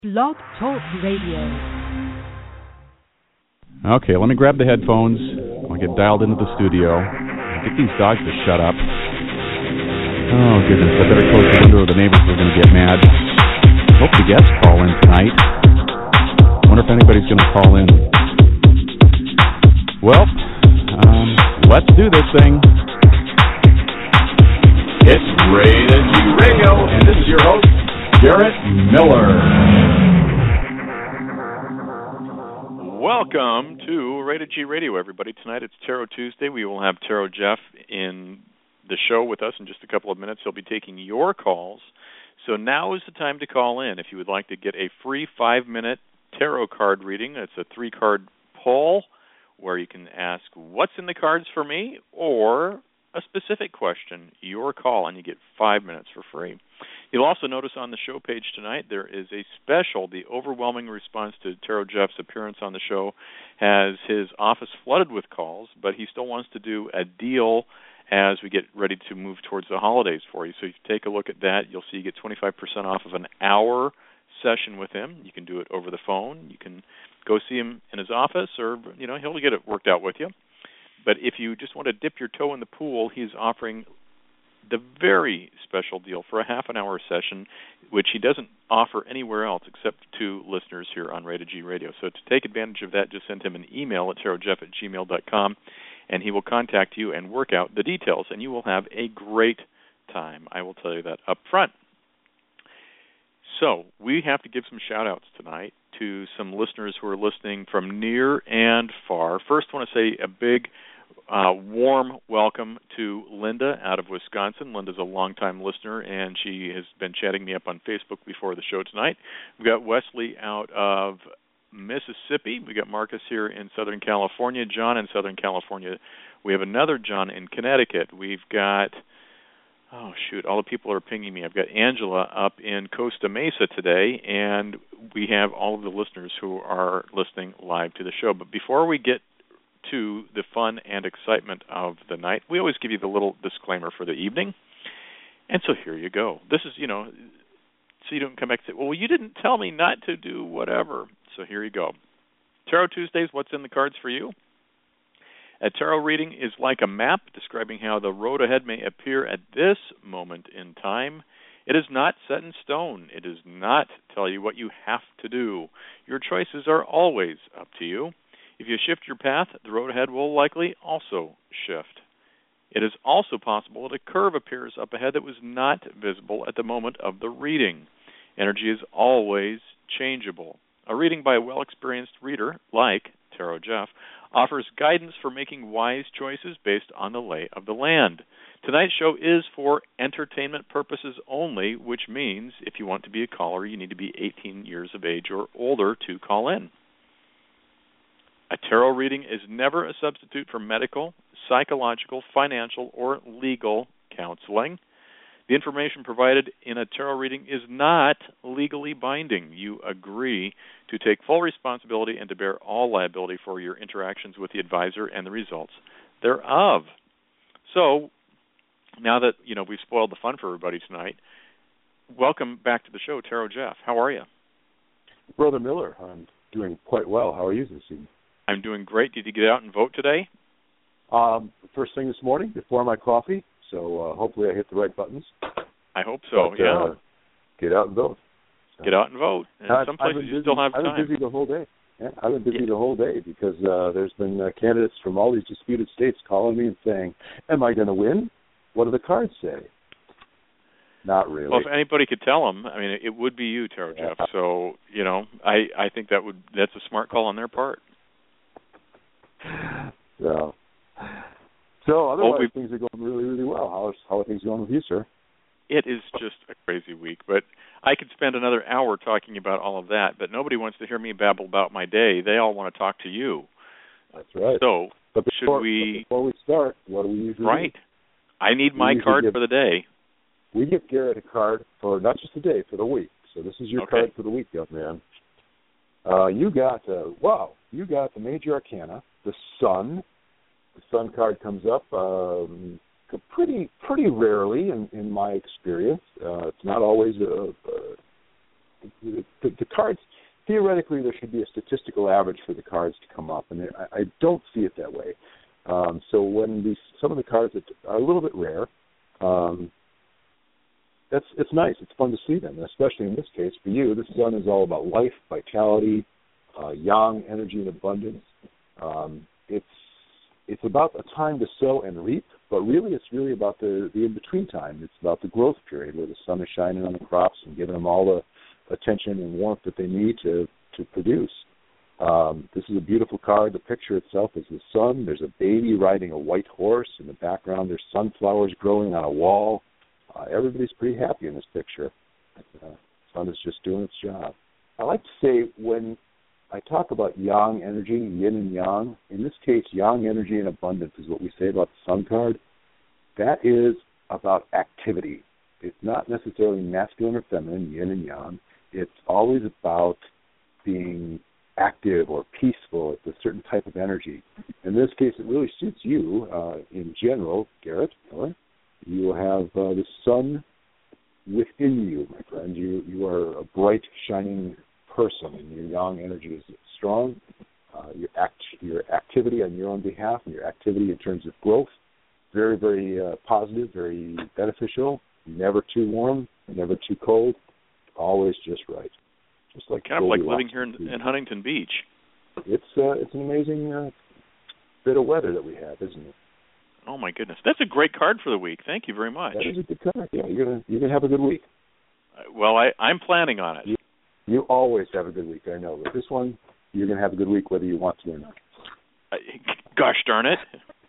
Blog Talk Radio. Okay, let me grab the headphones. I'll get dialed into the studio. Get these dogs to shut up. Oh, goodness, I better close the window or the neighbors are going to get mad. Hope the guests call in tonight. Wonder if anybody's going to call in. Well, let's do this thing. It's Rated G Radio, and this is your host, Garrett Miller. Welcome to Rated G Radio, everybody. Tonight it's Tarot Tuesday. We will have Tarot Jeff in the show with us in just a couple of minutes. He'll be taking your calls. So now is the time to call in if you would like to get a free 5-minute tarot card reading. It's a 3-card poll where you can ask what's in the cards for me or a specific question, your call, and you get 5 minutes for free. You'll also notice on the show page tonight there is a special. The overwhelming response to Tarot Jeff's appearance on the show has his office flooded with calls, but he still wants to do a deal as we get ready to move towards the holidays for you. So if you take a look at that, you'll see you get 25% off of an hour session with him. You can do it over the phone. You can go see him in his office, or he'll get it worked out with you. But if you just want to dip your toe in the pool, he's offering the very special deal for a half-an-hour session, which he doesn't offer anywhere else except to listeners here on Rated G Radio. So to take advantage of that, just send him an email at tarotjeff@gmail.com, and he will contact you and work out the details, and you will have a great time. I will tell you that up front. So we have to give some shout-outs tonight to some listeners who are listening from near and far. First, I want to say a big warm welcome to Linda out of Wisconsin. Linda's a longtime listener, and she has been chatting me up on Facebook before the show tonight. We've got Wesley out of Mississippi. We've got Marcus here in Southern California, John in Southern California. We have another John in Connecticut. We've got, all the people are pinging me. I've got Angela up in Costa Mesa today, and we have all of the listeners who are listening live to the show. But before we get to the fun and excitement of the night, we always give you the little disclaimer for the evening. And so here you go. This is, so you don't come back and say, well, you didn't tell me not to do whatever. So here you go. Tarot Tuesdays, what's in the cards for you? A tarot reading is like a map describing how the road ahead may appear at this moment in time. It is not set in stone. It does not tell you what you have to do. Your choices are always up to you. If you shift your path, the road ahead will likely also shift. It is also possible that a curve appears up ahead that was not visible at the moment of the reading. Energy is always changeable. A reading by a well-experienced reader, like Tarot Jeff, offers guidance for making wise choices based on the lay of the land. Tonight's show is for entertainment purposes only, which means if you want to be a caller, you need to be 18 years of age or older to call in. A tarot reading is never a substitute for medical, psychological, financial, or legal counseling. The information provided in a tarot reading is not legally binding. You agree to take full responsibility and to bear all liability for your interactions with the advisor and the results thereof. So, now that we've spoiled the fun for everybody tonight, welcome back to the show, Tarot Jeff. How are you? Brother Miller, I'm doing quite well. How are you this evening? I'm doing great. Did you get out and vote today? First thing this morning before my coffee, so hopefully I hit the right buttons. I hope so, but, yeah. Get out and vote. So. Get out and vote. And some places you still have time. I've been busy the whole day. Yeah, I've been busy the whole day because there's been candidates from all these disputed states calling me and saying, am I going to win? What do the cards say? Not really. Well, if anybody could tell them, it would be you, Tarot Jeff. So, I think that's a smart call on their part. So otherwise, things are going really, really well. How are things going with you, sir? It is just a crazy week, but I could spend another hour talking about all of that, but nobody wants to hear me babble about my day. They all want to talk to you. That's right. So, before we start, what do we usually do? I need my card for the day. We give Garrett a card for not just the day, for the week. So this is your card for the week, young man. You got the Major Arcana, the Sun. The Sun card comes up pretty rarely in my experience. It's not always the cards, theoretically, there should be a statistical average for the cards to come up, and I don't see it that way. So when some of the cards that are a little bit rare, it's nice. It's fun to see them, especially in this case for you. The sun is all about life, vitality, yang, energy, and abundance. It's about a time to sow and reap, but really it's really about the in-between time. It's about the growth period where the sun is shining on the crops and giving them all the attention and warmth that they need to produce. This is a beautiful card. The picture itself is the sun. There's a baby riding a white horse. In the background, there's sunflowers growing on a wall. Everybody's pretty happy in this picture. The sun is just doing its job. I like to say when I talk about yang energy, yin and yang, in this case, yang energy and abundance is what we say about the sun card. That is about activity. It's not necessarily masculine or feminine, yin and yang. It's always about being active or peaceful. It's a certain type of energy. In this case, it really suits you in general, Garrett Miller. You have the sun within you, my friend. You are a bright, shining person, and your yang energy is strong. Your activity on your own behalf and your activity in terms of growth, very, very positive, very beneficial. Never too warm, never too cold, always just right. Just like kind of like living here in Huntington Beach. It's an amazing bit of weather that we have, isn't it? Oh my goodness, that's a great card for the week. Thank you very much. That is a good card. Yeah, you're gonna have a good week. Well, I'm planning on it. You always have a good week, I know. But this one, you're gonna have a good week whether you want to or not. Gosh darn it.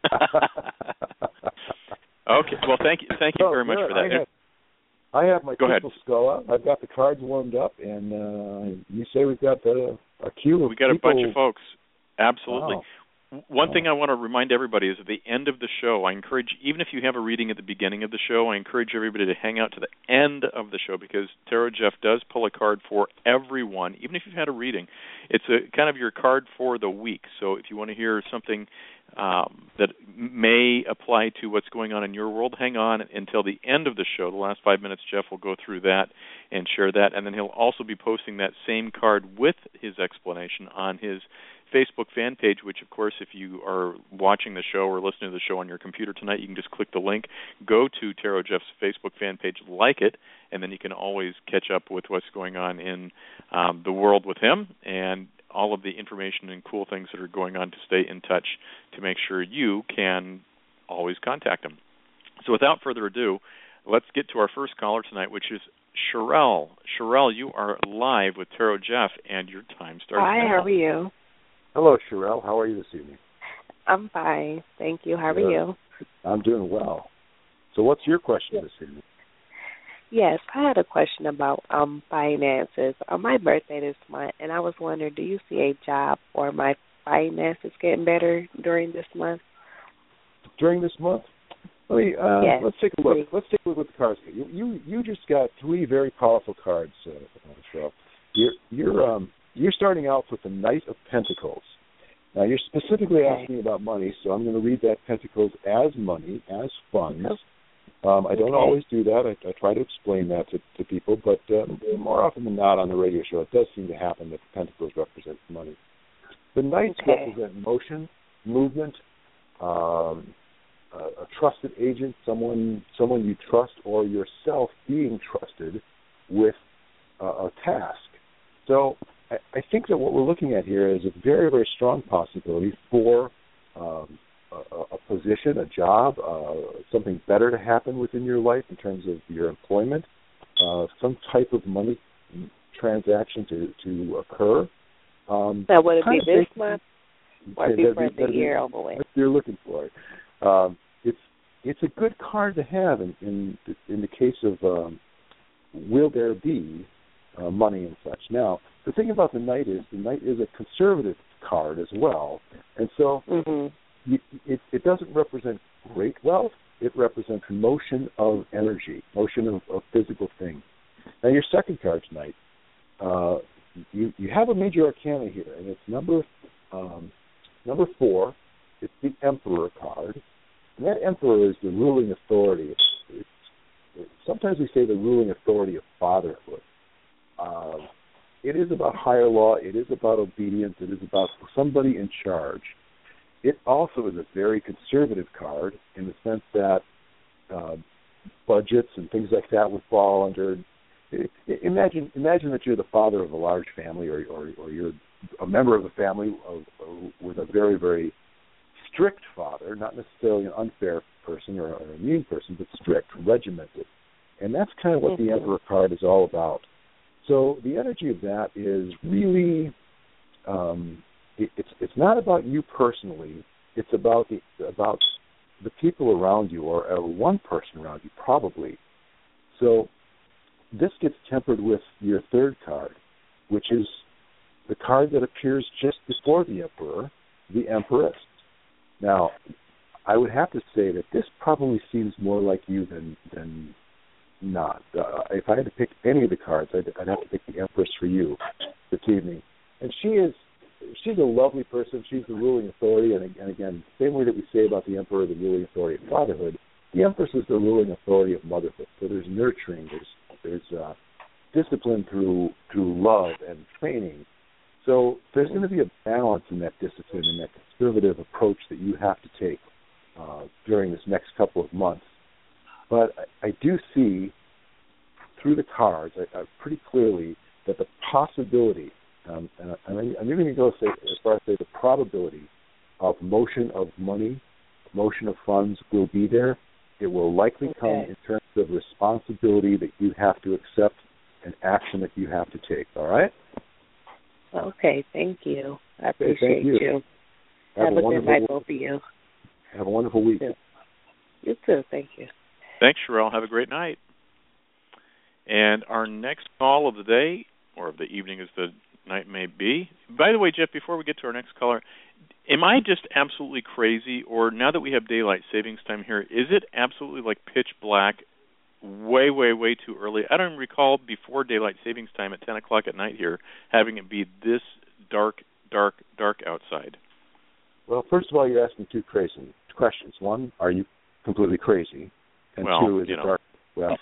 Okay. Well, thank you very much for that. I have my crystal skull up. I've got the cards warmed up, and you say we've got a queue of We got people. a bunch of folks. Absolutely. Wow. One thing I want to remind everybody is at the end of the show, I encourage, even if you have a reading at the beginning of the show, I encourage everybody to hang out to the end of the show because Tarot Jeff does pull a card for everyone, even if you've had a reading. It's a kind of your card for the week. So if you want to hear something that may apply to what's going on in your world, hang on until the end of the show. The last 5 minutes, Jeff will go through that and share that, and then he'll also be posting that same card with his explanation on his Facebook fan page, which, of course, if you are watching the show or listening to the show on your computer tonight, you can just click the link, go to Tarot Jeff's Facebook fan page, like it, and then you can always catch up with what's going on in the world with him and all of the information and cool things that are going on to stay in touch to make sure you can always contact him. So without further ado, let's get to our first caller tonight, which is Sherelle. Sherelle, you are live with Tarot Jeff, and your time starts now. Hi, how are you? Hello, Sherelle. How are you this evening? I'm fine. Thank you. How are you? I'm doing well. So what's your question this evening? Yes, I had a question about finances. My birthday this month, and I was wondering, do you see a job or my finances getting better during this month? During this month? Yes, let's take a look. Let's take a look at the cards. You just got three very powerful cards, Sherelle. You're starting out with the Knight of Pentacles. Now, you're specifically asking about money, so I'm going to read that Pentacles as money, as funds. I don't always do that. I try to explain that to people, but more often than not on the radio show, it does seem to happen that the Pentacles represent money. The Knights represent motion, movement, a trusted agent, someone you trust, or yourself being trusted with a task. So I think that what we're looking at here is a very, very strong possibility for a position, a job, something better to happen within your life in terms of your employment, some type of money transaction to occur. So would it be this month or different the year over with? If you're looking for it. It's a good card to have in the case of will there be money and such. Now, the thing about the Knight is a conservative card as well, and so it doesn't represent great wealth. It represents motion of energy, motion of physical things. Now, your second card tonight, you have a major arcana here, and it's number 4. It's the Emperor card, and that Emperor is the ruling authority. Sometimes we say the ruling authority of fatherhood. it is about higher law. It is about obedience. It is about somebody in charge. It also is a very conservative card in the sense that budgets and things like that would fall under. Imagine that you're the father of a large family, or you're a member of a family with a very, very strict father, not necessarily an unfair person or a mean person, but strict, regimented. And that's kind of what the Emperor card is all about. So the energy of that is really, it's not about you personally. It's about the people around you, or one person around you, probably. So this gets tempered with your third card, which is the card that appears just before the Emperor, the Empress. Now, I would have to say that this probably seems more like you than not. If I had to pick any of the cards, I'd have to pick the Empress for you this evening. And she's a lovely person. She's the ruling authority. And again, same way that we say about the Emperor, the ruling authority of fatherhood, the Empress is the ruling authority of motherhood. So there's nurturing, there's discipline through love and training. So there's going to be a balance in that discipline and that conservative approach that you have to take during this next couple of months. But I do see through the cards pretty clearly that the possibility, and I'm even going to go as far as say the probability of motion of money, motion of funds will be there. It will likely come in terms of responsibility that you have to accept and action that you have to take. All right? Okay, thank you. I appreciate you. Have a good night, both of you. Have a wonderful week. You too. Thank you. Thanks, Sherelle. Have a great night. And our next call of the day, or of the evening as the night may be. By the way, Jeff, before we get to our next caller, am I just absolutely crazy, or now that we have daylight savings time here, is it absolutely like pitch black, way, way, way too early? I don't recall before daylight savings time at 10 o'clock at night here having it be this dark outside. Well, first of all, you're asking two crazy questions. One, are you completely crazy? And two, is it dark? Well,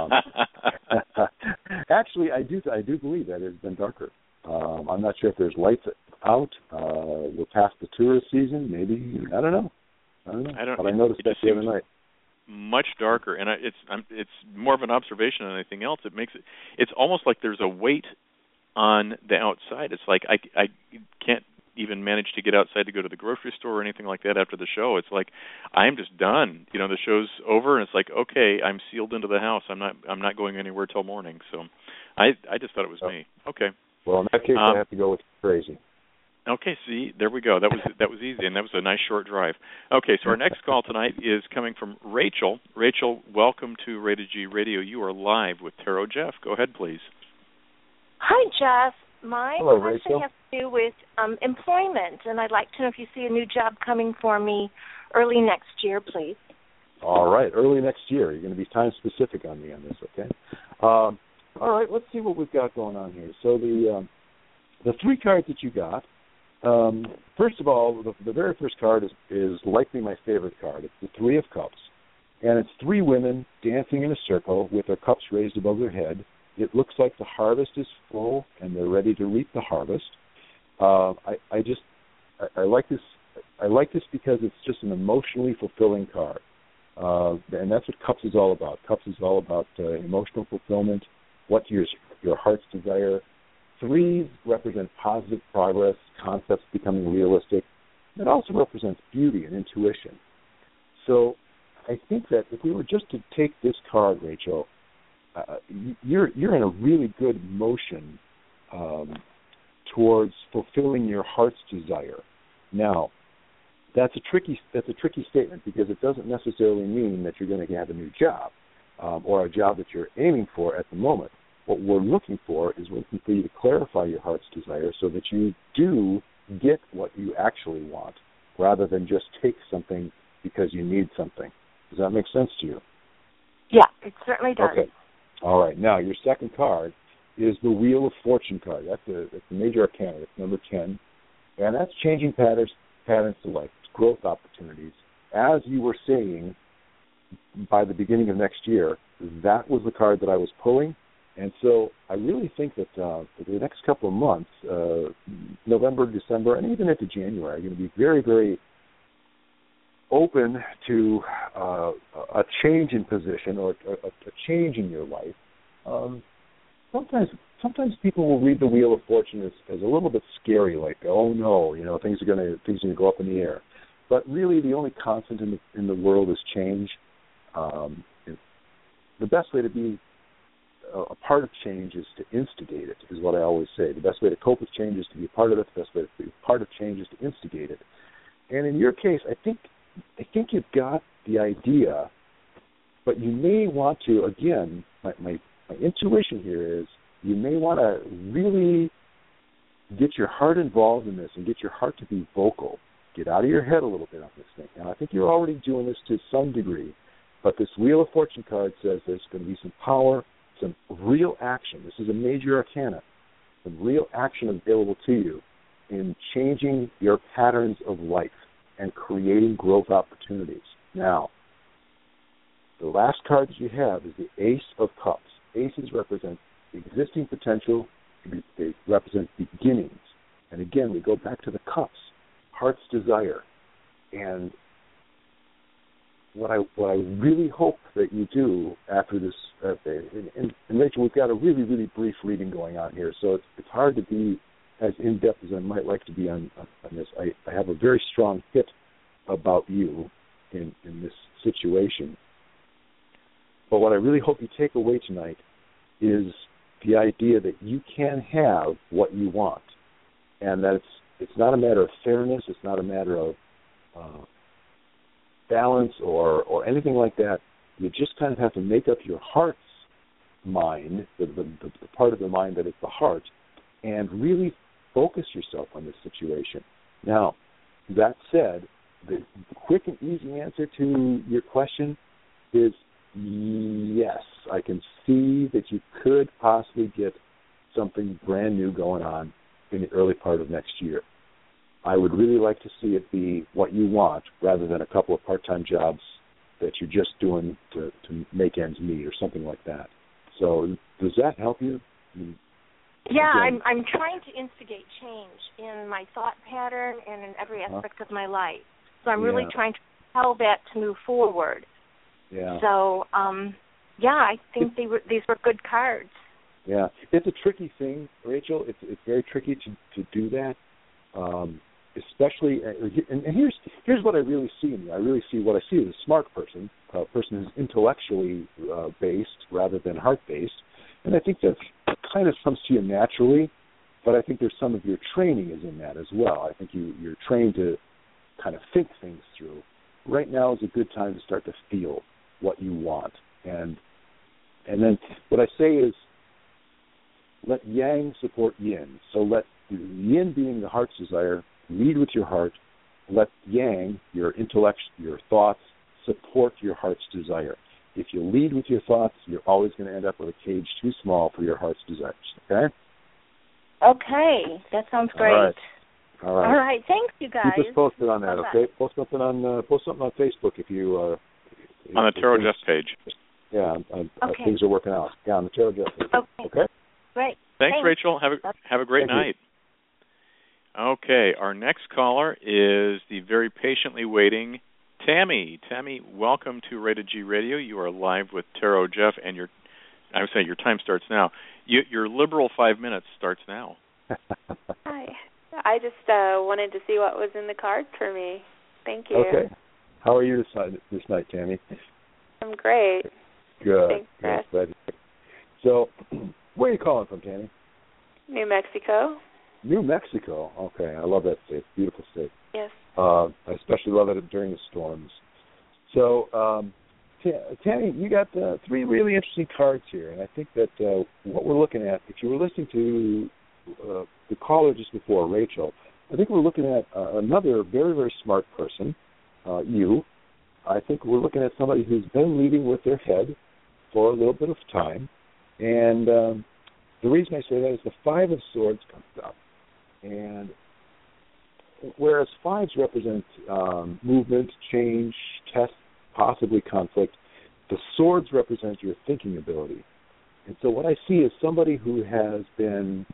actually, I do believe that it's been darker. I'm not sure if there's lights out. We're past the tourist season. Maybe, I don't know. But I noticed that the other night. Much darker, and it's more of an observation than anything else. It's almost like there's a weight on the outside. It's like I can't even manage to get outside to go to the grocery store or anything like that after the show. It's like I'm just done. The show's over, and it's like, okay, I'm sealed into the house. I'm not going anywhere till morning. So I just thought it was me. Okay. Well, in that case, I have to go with crazy. Okay, see, there we go. That was easy, and that was a nice short drive. Okay, so our next call tonight is coming from Rachel. Rachel, welcome to Rated G Radio. You are live with Tarot Jeff. Go ahead, please. Hi, Jeff. My Hello, question Rachel. has to do with employment, and I'd like to know if you see a new job coming for me early next year, please. All right, early next year. You're going to be time specific on me on this, okay? All right, let's see what we've got going on here. So the three cards that you got, first of all, the very first card is likely my favorite card. It's the Three of Cups. And it's three women dancing in a circle with their cups raised above their head. It looks like the harvest is full and they're ready to reap the harvest. I like this. I like this because it's just an emotionally fulfilling card. And that's what Cups is all about. Cups is all about emotional fulfillment, what your heart's desire. Threes represent positive progress, concepts becoming realistic. It also represents beauty and intuition. So I think that if we were just to take this card, Rachel, you're in a really good motion towards fulfilling your heart's desire. Now, that's a tricky statement because it doesn't necessarily mean that you're going to have a new job or a job that you're aiming for at the moment. What we're looking for is for you to clarify your heart's desire so that you do get what you actually want rather than just take something because you need something. Does that make sense to you? Yeah, it certainly does. Okay. All right. Now, your second card is the Wheel of Fortune card. That's the major arcana. It's number 10. And that's changing patterns to life, growth opportunities. As you were saying, by the beginning of next year, that was the card that I was pulling. And so I really think that for the next couple of months, November, December, and even into January, are going to be very, very open to a change in position or a change in your life. Sometimes people will read the Wheel of Fortune as a little bit scary, like, oh no, things are going to go up in the air. But really, the only constant in the world is change. The best way to be a part of change is to instigate it, is what I always say. The best way to cope with change is to be a part of it. The best way to be a part of change is to instigate it. And in your case, I think you've got the idea, but you may want to, again, my intuition here is you may want to really get your heart involved in this and get your heart to be vocal. Get out of your head a little bit on this thing. And I think you're already doing this to some degree, but this Wheel of Fortune card says there's going to be some power, some real action. This is a major arcana. Some real action available to you in changing your patterns of life and creating growth opportunities. Now, the last card that you have is the Ace of Cups. Aces represent existing potential. They represent beginnings. And again, we go back to the cups, heart's desire. And what I really hope that you do after this, and Rachel, we've got a really, really brief reading going on here, so it's hard to be as in-depth as I might like to be on this. I have a very strong hit about you in this situation. But what I really hope you take away tonight is the idea that you can have what you want, and that it's not a matter of fairness, it's not a matter of balance or anything like that. You just kind of have to make up your heart's mind, the part of the mind that is the heart, and really focus yourself on this situation. Now, that said, the quick and easy answer to your question is yes. I can see that you could possibly get something brand new going on in the early part of next year. I would really like to see it be what you want rather than a couple of part-time jobs that you're just doing to make ends meet or something like that. So does that help you? Yeah, I'm trying to instigate change in my thought pattern and in every aspect of my life. So I'm really trying to propel that to move forward. Yeah. So, I think these were good cards. Yeah, it's a tricky thing, Rachel. It's very tricky to do that, especially. And here's what I really see in you. I really see what I see as a smart person, a person who's intellectually based rather than heart based, and I think that kind of comes to you naturally. But I think there's some of your training is in that as well. I think you're trained to kind of think things through. Right now is a good time to start to feel what you want, and then what I say is, let yang support yin. So let yin, being the heart's desire, lead with your heart. Let yang, your intellect, your thoughts, support your heart's desire. If you lead with your thoughts, you're always going to end up with a cage too small for your heart's desires. Okay? Okay. That sounds great. All right. Thanks, you guys. Keep us posted on that, okay? Post something on Facebook if you... on the Tarot Jeff page. Yeah, things are working out. Yeah, on the Tarot Jeff page. Okay? Great. Thanks, Rachel. Have a great night. Okay, our next caller is the very patiently waiting Tammy. Tammy, welcome to Rated G Radio. You are live with Tarot Jeff, and your time starts now. Your liberal 5 minutes starts now. Hi. I just wanted to see what was in the cards for me. Thank you. Okay. How are you this night, Tammy? I'm great. Good. Thanks. So, where are you calling from, Tammy? New Mexico. New Mexico. Okay, I love that state. Beautiful state. Yes. I especially love it during the storms. So, Tammy, you got 3 really interesting cards here, and I think that what we're looking at, if you were listening to the caller just before, Rachel, I think we're looking at another very, very smart person, you. I think we're looking at somebody who's been leading with their head for a little bit of time, and the reason I say that is the 5 of Swords comes up, and whereas 5s represent movement, change, test, possibly conflict, the Swords represent your thinking ability. And so what I see is somebody who has been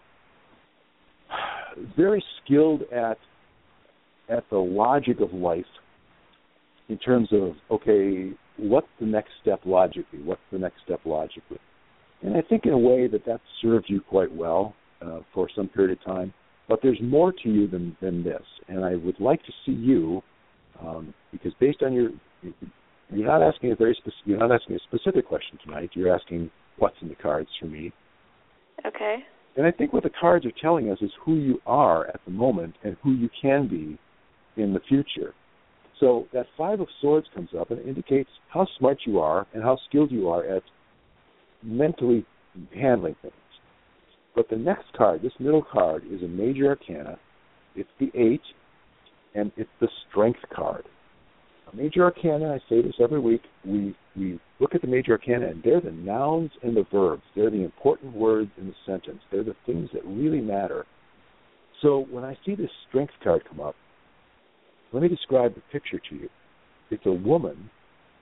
very skilled at the logic of life in terms of, okay, what's the next step logically? What's the next step logically? And I think in a way that served you quite well for some period of time. But there's more to you than this. And I would like to see you, because based on you're not asking you're not asking a specific question tonight. You're asking what's in the cards for me. Okay. And I think what the cards are telling us is who you are at the moment and who you can be in the future. So that Five of Swords comes up and it indicates how smart you are and how skilled you are at mentally handling things. But the next card, this middle card, is a major arcana. It's the 8, and it's the Strength card. A major arcana, I say this every week, we look at the major arcana, and they're the nouns and the verbs. They're the important words in the sentence. They're the things that really matter. So when I see this Strength card come up, let me describe the picture to you. It's a woman,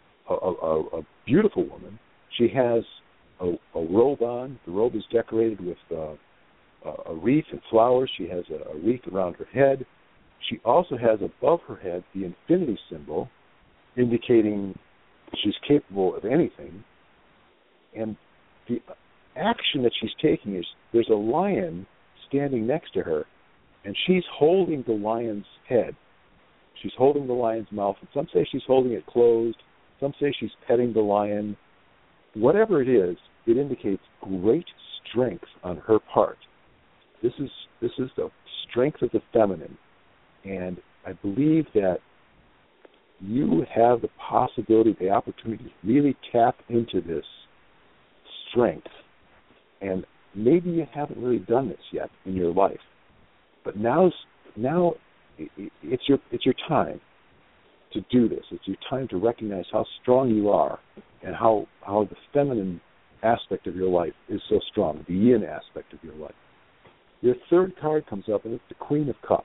a beautiful woman. She has a robe on. The robe is decorated with a wreath and flowers. She has a wreath around her head. She also has above her head the infinity symbol, indicating she's capable of anything. And the action that she's taking is there's a lion standing next to her, and she's holding the lion's head. She's holding the lion's mouth. And some say she's holding it closed. Some say she's petting the lion. Whatever it is, it indicates great strength on her part. This is the strength of the feminine. And I believe that you have the possibility, the opportunity to really tap into this strength. And maybe you haven't really done this yet in your life. But now it's your time to do this. It's your time to recognize how strong you are and how the feminine aspect of your life is so strong, the yin aspect of your life. Your third card comes up, and it's the Queen of Cups.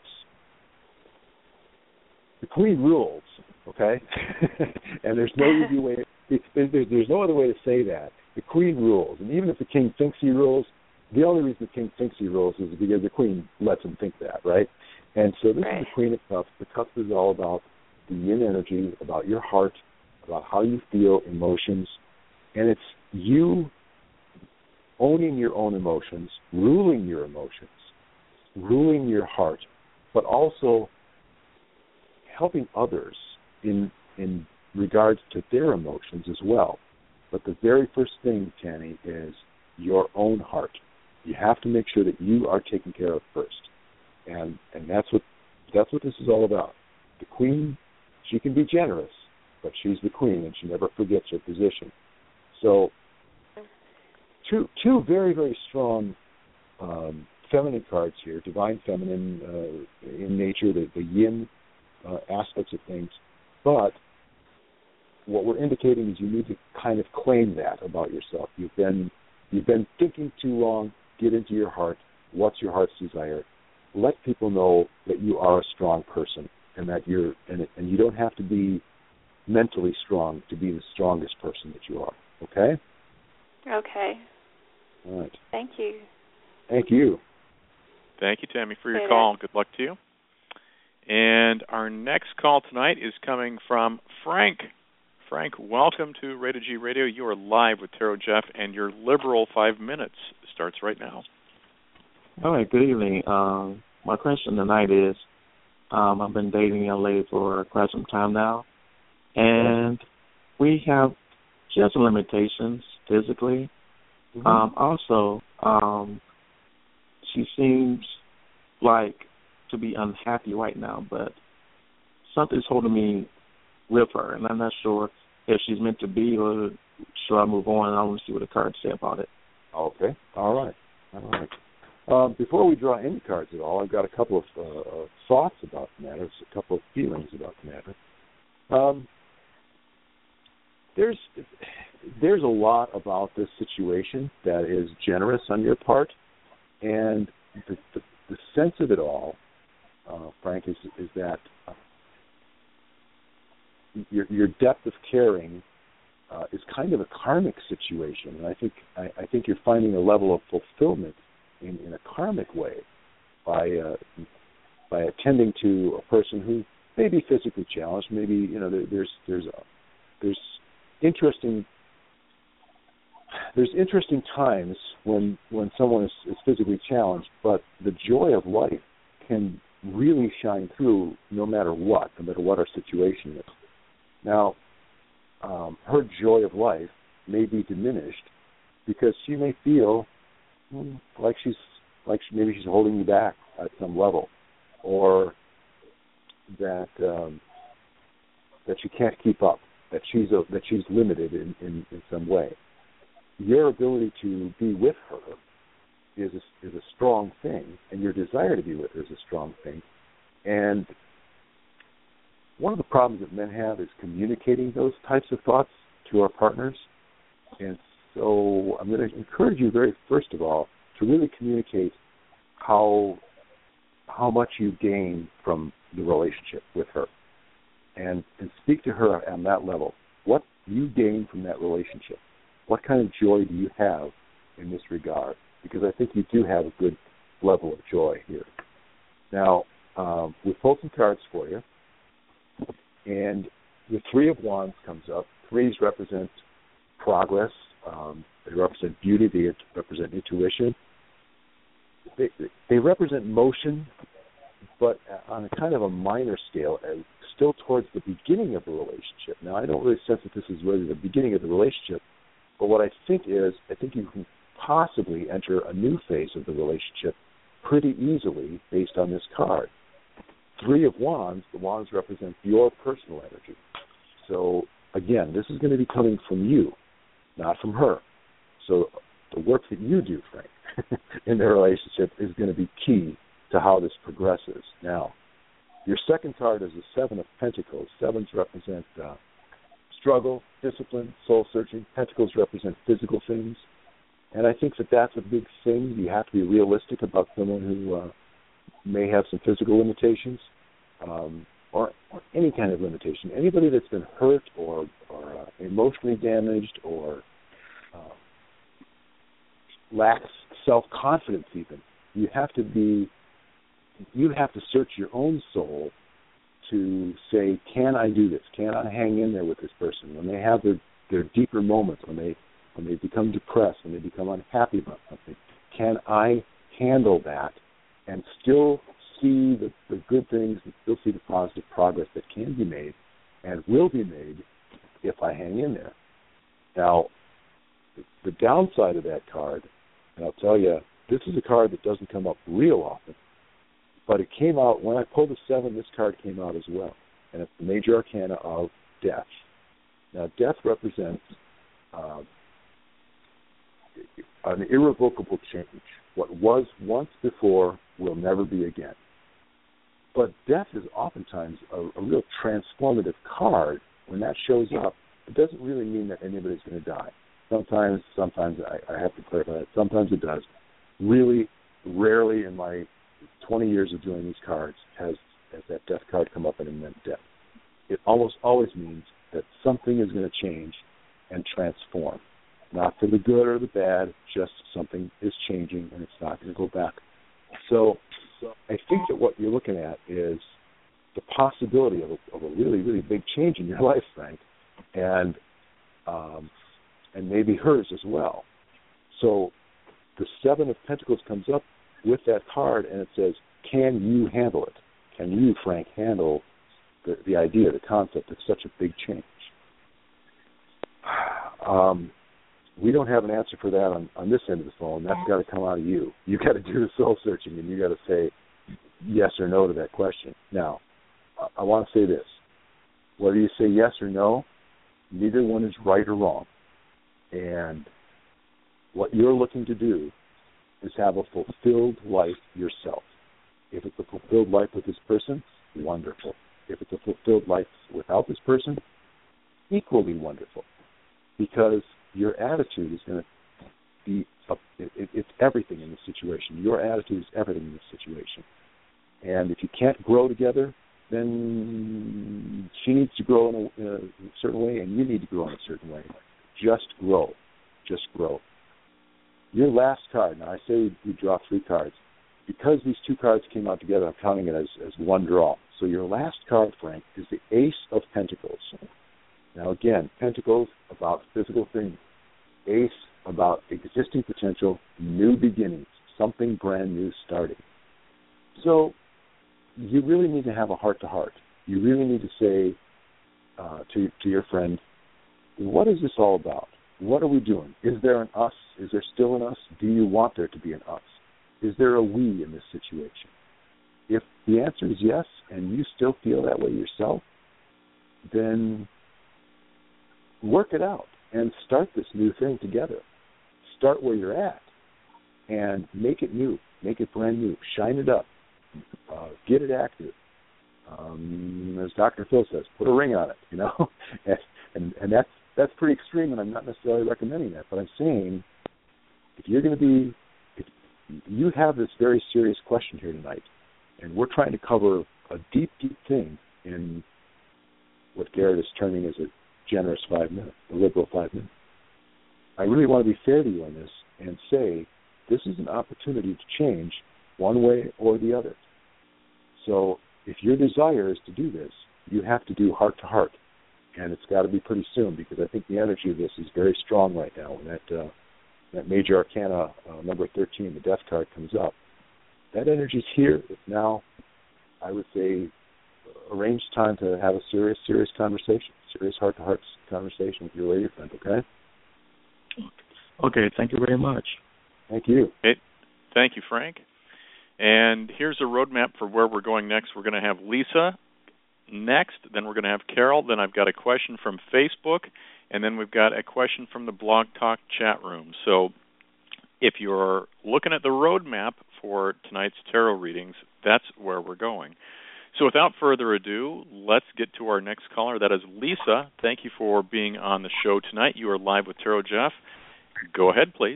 The Queen rules, okay? And there's no easy way. There's no other way to say that. The Queen rules, and even if the King thinks he rules, the only reason the King thinks he rules is because the Queen lets him think that, right? And so this is the Queen of Cups. The Cups is all about the yin energy, about your heart, about how you feel, emotions, and it's you owning your own emotions, ruling your emotions, ruling your heart, but also helping others in regards to their emotions as well. But the very first thing, Tanny, is your own heart. You have to make sure that you are taken care of first. And that's what this is all about. The Queen, she can be generous, but she's the Queen, and she never forgets her position. So, two very, very strong feminine cards here, divine feminine in nature, the yin aspects of things. But what we're indicating is you need to kind of claim that about yourself. You've been thinking too long. Get into your heart. What's your heart's desire? Let people know that you are a strong person, and that and you don't have to be mentally strong to be the strongest person that you are. Okay? Okay. All right. Thank you. Thank you. Thank you, Tammy, for your call. Good luck to you. And our next call tonight is coming from Frank. Frank, welcome to Rated G Radio. You are live with Tarot Jeff, and your liberal 5 minutes starts right now. All right, good evening. My question tonight is, I've been dating a young lady for quite some time now, and we have some limitations physically. Also, she seems like to be unhappy right now, but something's holding me with her, and I'm not sure if she's meant to be or should I move on. I want to see what the cards say about it. Okay. All right. Before we draw any cards at all, I've got a couple of thoughts about the matter, a couple of feelings about the matter. There's a lot about this situation that is generous on your part, and the sense of it all, Frank, is that your depth of caring is kind of a karmic situation, and I think you're finding a level of fulfillment in a karmic way by attending to a person who may be physically challenged. Maybe there's interesting times when someone is physically challenged, but the joy of life can really shine through no matter what our situation is. Now, her joy of life may be diminished because she may feel like maybe she's holding you back at some level, or that she can't keep up, that she's limited in some way. Your ability to be with her is a strong thing, and your desire to be with her is a strong thing. And one of the problems that men have is communicating those types of thoughts to our partners. And so I'm going to encourage you first of all to really communicate how much you gain from the relationship with her, and speak to her on that level. What you gain from that relationship? What kind of joy do you have in this regard? Because I think you do have a good level of joy here. Now, we pulled some cards for you, and the Three of Wands comes up. Threes represent progress. They represent beauty. They represent intuition. They represent motion, but on a kind of a minor scale, still towards the beginning of the relationship. Now, I don't really sense that this is really the beginning of the relationship, but what I think you can possibly enter a new phase of the relationship pretty easily based on this card. Three of Wands, the Wands represent your personal energy. So, again, this is going to be coming from you, not from her. So the work that you do, Frank, in the relationship is going to be key to how this progresses. Now, your second card is the Seven of Pentacles. Sevens represent struggle, discipline, soul-searching. Pentacles represent physical things. And I think that that's a big thing. You have to be realistic about someone who may have some physical limitations or any kind of limitation. Anybody that's been hurt or emotionally damaged or lacks self-confidence even, you have to search your own soul to say, can I do this? Can I hang in there with this person? When they have their deeper moments, when they become depressed, when they become unhappy about something, can I handle that and still see the good things and still see the positive progress that can be made and will be made if I hang in there? Now, the downside of that card, and I'll tell you, this is a card that doesn't come up real often, but it came out, when I pulled a 7, this card came out as well, and it's the major arcana of death. Now, death represents an irrevocable change. What was once before will never be again. But death is oftentimes a real transformative card. When that shows up, it doesn't really mean that anybody's going to die. Sometimes I have to clarify that. Sometimes it does. Really, rarely in my 20 years of doing these cards has that death card come up and it meant death. It almost always means that something is going to change and transform. Not for the good or the bad, just something is changing and it's not going to go back. So I think that what you're looking at is the possibility of a really, really big change in your life, Frank, and maybe hers as well. So the 7 of Pentacles comes up with that card and it says, can you handle it? Can you, Frank, handle the idea, the concept of such a big change? We don't have an answer for that on this end of the phone. That's got to come out of you. You've got to do the soul searching, and you've got to say yes or no to that question. Now, I want to say this. Whether you say yes or no, neither one is right or wrong. And what you're looking to do is have a fulfilled life yourself. If it's a fulfilled life with this person, wonderful. If it's a fulfilled life without this person, equally wonderful. Because your attitude is going to be, it's everything in this situation. Your attitude is everything in this situation. And if you can't grow together, then she needs to grow in a certain way, and you need to grow in a certain way. Just grow. Just grow. Your last card, now I say we draw 3 cards. Because these 2 cards came out together, I'm counting it as one draw. So your last card, Frank, is the Ace of Pentacles. Now again, Pentacles about physical things. Ace about existing potential, new beginnings, something brand new starting. So you really need to have a heart-to-heart. You really need to say to your friend, what is this all about? What are we doing? Is there an us? Is there still an us? Do you want there to be an us? Is there a we in this situation? If the answer is yes, and you still feel that way yourself, then work it out and start this new thing together. Start where you're at and make it new. Make it brand new. Shine it up. Get it active. As Dr. Phil says, put a ring on it, you know. and that's pretty extreme, and I'm not necessarily recommending that. But I'm saying, if you're going to be, if you have this very serious question here tonight, and we're trying to cover a deep, deep thing in what Garrett is terming as a generous 5 minutes, a liberal 5 minutes. I really want to be fair to you on this and say this is an opportunity to change one way or the other. So if your desire is to do this, you have to do heart-to-heart, and it's got to be pretty soon, because I think the energy of this is very strong right now. When that Major Arcana number 13, the Death card, comes up, that energy's here. It's now, I would say, arrange time to have a serious conversation, serious heart-to-heart conversation with your lady friend, okay? Okay, thank you very much. Thank you. Okay. Thank you, Frank. And here's a roadmap for where we're going next. We're going to have Lisa next, then we're going to have Carol, then I've got a question from Facebook, and then we've got a question from the Blog Talk chat room. So if you're looking at the roadmap for tonight's tarot readings, that's where we're going. So without further ado, let's get to our next caller. That is Lisa. Thank you for being on the show tonight. You are live with Tarot Jeff. Go ahead, please.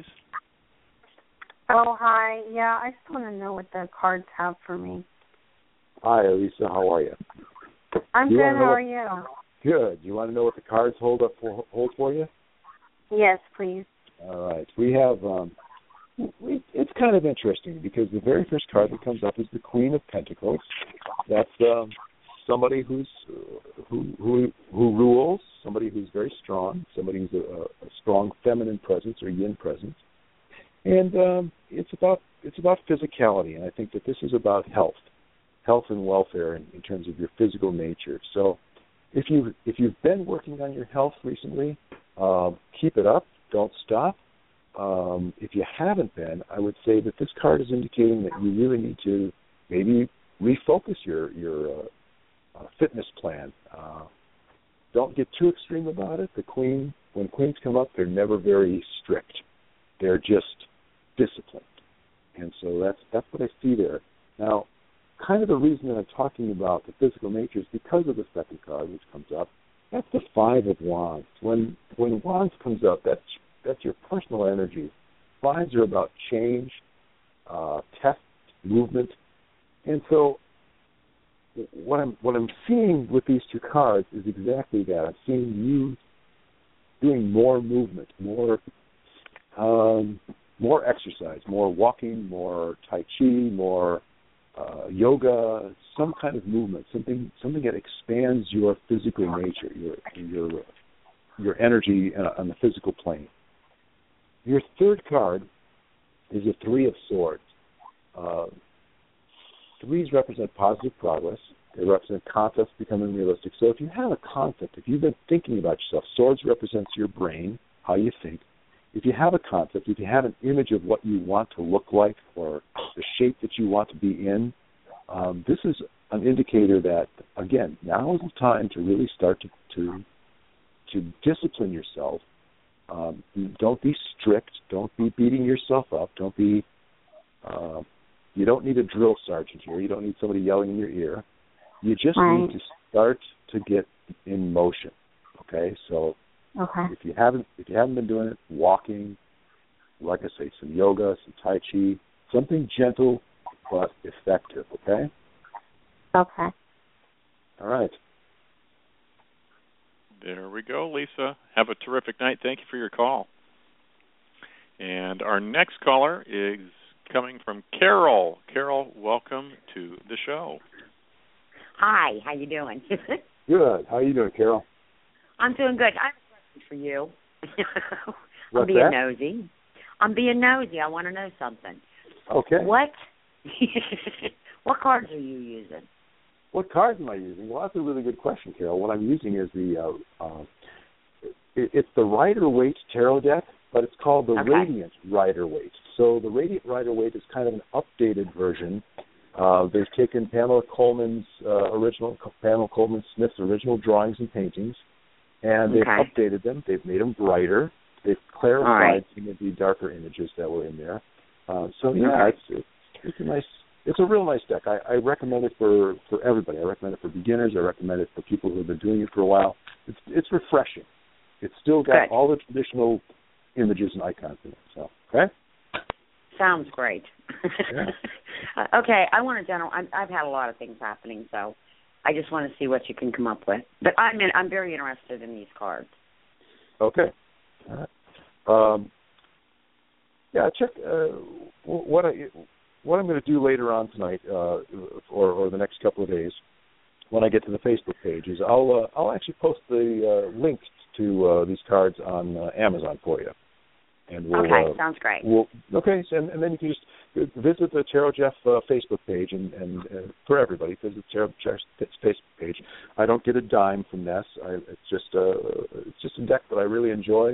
Oh, hi. Yeah, I just want to know what the cards have for me. Hi, Lisa. How are you? I'm good. How are you? Good. You want to know what the cards hold for you? Yes, please. All right. We have, it's kind of interesting because the very first card that comes up is the Queen of Pentacles. That's somebody who rules, somebody who's very strong, somebody who's a strong feminine presence or yin presence. And it's about physicality, and I think that this is about health and welfare in terms of your physical nature. So if you've been working on your health recently, keep it up. Don't stop. If you haven't been, I would say that this card is indicating that you really need to maybe refocus your fitness plan. Don't get too extreme about it. When queens come up, they're never very strict. They're just disciplined. And so that's what I see there. Now, kind of the reason that I'm talking about the physical nature is because of the second card which comes up. That's the Five of Wands. When Wands comes up, that's your personal energy. Fives are about change, test, movement. And so what I'm seeing with these two cards is exactly that. I'm seeing you doing more movement, more exercise, more walking, more Tai Chi, more yoga, some kind of movement, something that expands your physical nature, your energy on the physical plane. Your third card is a Three of Swords. Threes represent positive progress. They represent concepts becoming realistic. So if you have a concept, if you've been thinking about yourself, swords represents your brain, how you think. If you have a concept, if you have an image of what you want to look like or the shape that you want to be in, this is an indicator that, again, now is the time to really start to discipline yourself. Don't be strict. Don't be beating yourself up. Don't be. You don't need a drill sergeant here. You don't need somebody yelling in your ear. You just need to start to get in motion. Okay, so. Okay. If you haven't been doing it, walking, like I say, some yoga, some Tai Chi, something gentle but effective, okay? Okay. All right. There we go, Lisa. Have a terrific night. Thank you for your call. And our next caller is coming from Carol. Carol, welcome to the show. Hi, how you doing? Good. How are you doing, Carol? I'm doing good. I have a question for you. What's being that? nosy. I'm being nosy. I want to know something. Okay. What cards are you using? What cards am I using? Well, that's a really good question, Carol. What I'm using is it's the Rider-Waite Tarot deck, but it's called the Radiant Rider-Waite. So the Radiant Rider-Waite is kind of an updated version. They've taken Pamela Coleman Smith's original drawings and paintings, and they've updated them. They've made them brighter. They've clarified some of the darker images that were in there. It's a real nice deck. I recommend it for everybody. I recommend it for beginners. I recommend it for people who have been doing it for a while. It's refreshing. It's still got all the traditional images and icons in it. So, okay? Sounds great. Yeah. Okay, I want to I've had a lot of things happening, so I just want to see what you can come up with. But I'm very interested in these cards. Okay. All right. Check what I'm going to do later on tonight, or the next couple of days, when I get to the Facebook page, is I'll actually post the link to these cards on Amazon for you. And sounds great. And then you can just visit the Tarot Jeff Facebook page, and for everybody, visit Tarot Jeff's Facebook page. I don't get a dime from this. It's just a deck that I really enjoy.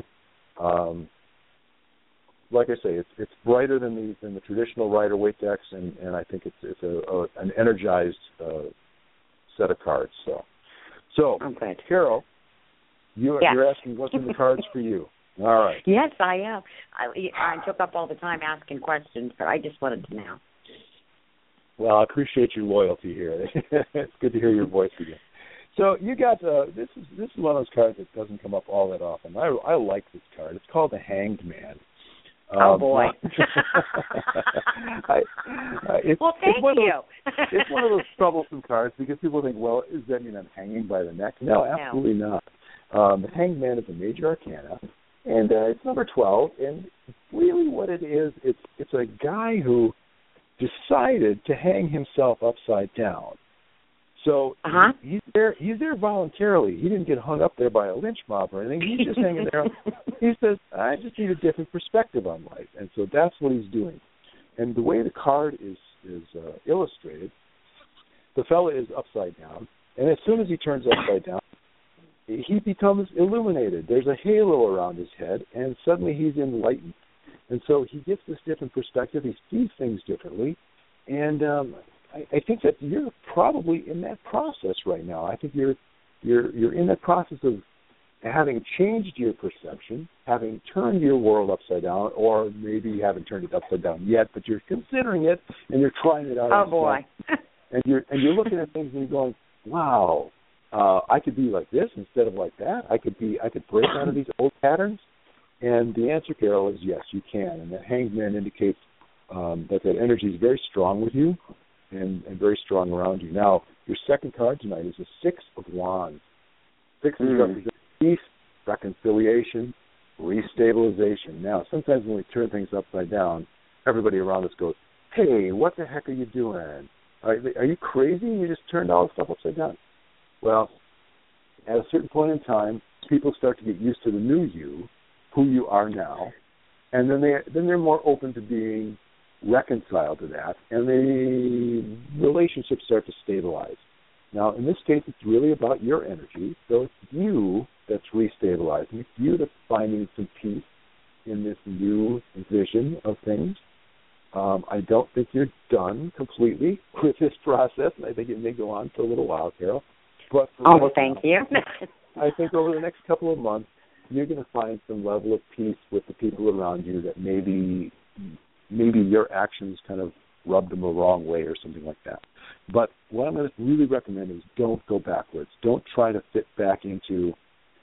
Like I say, it's brighter than the traditional Rider-Waite decks, and I think it's an energized set of cards. So Carol, you're asking what's in the cards for you. All right. Yes, I am. I took up all the time asking questions, but I just wanted to know. Well, I appreciate your loyalty here. It's good to hear your voice again. So you got this is one of those cards that doesn't come up all that often. I like this card. It's called the Hanged Man. Oh boy! Thank you. It's one of those troublesome cards because people think, well, does that mean I'm hanging by the neck? No, absolutely not. The Hanged Man is a major arcana, and it's number 12. And really, what it is, it's a guy who decided to hang himself upside down. So he's there voluntarily. He didn't get hung up there by a lynch mob or anything. He's just hanging there. He says, I just need a different perspective on life. And so that's what he's doing. And the way the card is illustrated, the fella is upside down. And as soon as he turns upside down, he becomes illuminated. There's a halo around his head, and suddenly he's enlightened. And so he gets this different perspective. He sees things differently. And I think that you're probably in that process right now. I think you're in that process of having changed your perception, having turned your world upside down, or maybe you haven't turned it upside down yet, but you're considering it and you're trying it out. Oh boy! And you're looking at things and you're going, wow, I could be like this instead of like that. I could break out of these old patterns. And the answer, Carol, is yes, you can. And that Hanged Man indicates that energy is very strong with you. And very strong around you. Now, your second card tonight is the Six of Wands. Six represents peace, reconciliation, restabilization. Now, sometimes when we turn things upside down, everybody around us goes, hey, what the heck are you doing? Are you crazy? You just turned all the stuff upside down. Well, at a certain point in time, people start to get used to the new you, who you are now, and then they're more open to being reconcile to that, and the relationships start to stabilize. Now, in this case, it's really about your energy, so it's you that's restabilizing. It's you that's finding some peace in this new vision of things. I don't think you're done completely with this process, and I think it may go on for a little while, Carol. But thank you. I think over the next couple of months, you're going to find some level of peace with the people around you that maybe your actions kind of rubbed them the wrong way or something like that. But what I'm going to really recommend is don't go backwards. Don't try to fit back into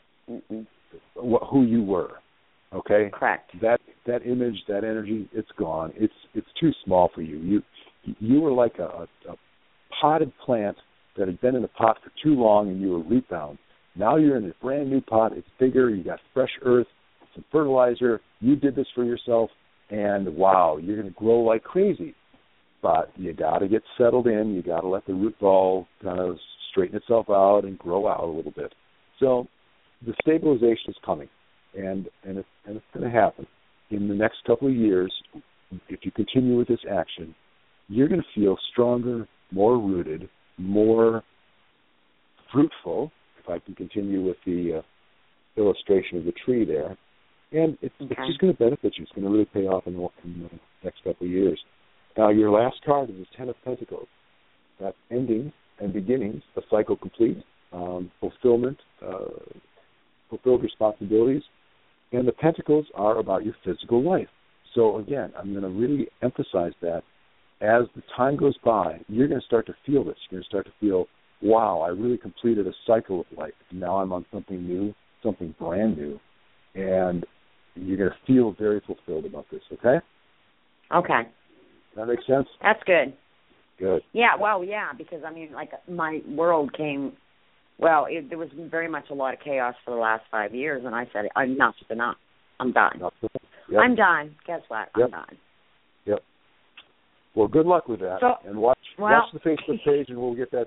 who you were. Okay? Correct. That image, that energy, it's gone. It's too small for you. You were like a potted plant that had been in the pot for too long and you were rebound. Now you're in a brand new pot. It's bigger. You got fresh earth, some fertilizer. You did this for yourself, and wow, you're going to grow like crazy. But you got to get settled in. You got to let the root ball kind of straighten itself out and grow out a little bit. So the stabilization is coming, and it's going to happen in the next couple of years. If you continue with this action, you're going to feel stronger, more rooted, more fruitful, if I can continue with the illustration of the tree there. And it's just going to benefit you. It's going to really pay off in the next couple of years. Now, your last card is the Ten of Pentacles. That's endings and beginnings, a cycle complete, fulfillment, fulfilled responsibilities. And the Pentacles are about your physical life. So, again, I'm going to really emphasize that as the time goes by, you're going to start to feel this. You're going to start to feel, wow, I really completed a cycle of life. Now I'm on something new, something brand new. And you're going to feel very fulfilled about this, okay? Okay. Does that make sense? That's good. Good. Yeah, well, yeah, because, I mean, like, my world came, well, there was very much a lot of chaos for the last 5 years, and I said, enough's enough. I'm done. Yep. I'm done. Guess what? Yep. I'm done. Yep. Well, good luck with that, and watch the Facebook page, and we'll get that.